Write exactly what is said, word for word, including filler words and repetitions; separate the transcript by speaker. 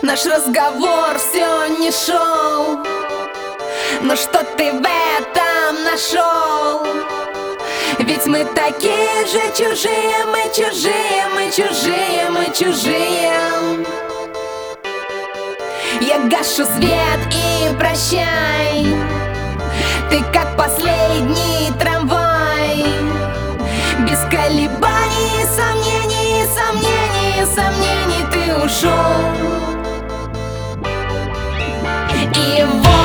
Speaker 1: Наш разговор все не шел, но что ты в этом нашел? Ведь мы такие же чужие, мы чужие, мы чужие, мы чужие. Я гашу свет и прощай, ты как последний трамвай. Без колебаний, сомнений, сомнений, сомнений ты ушел. И вот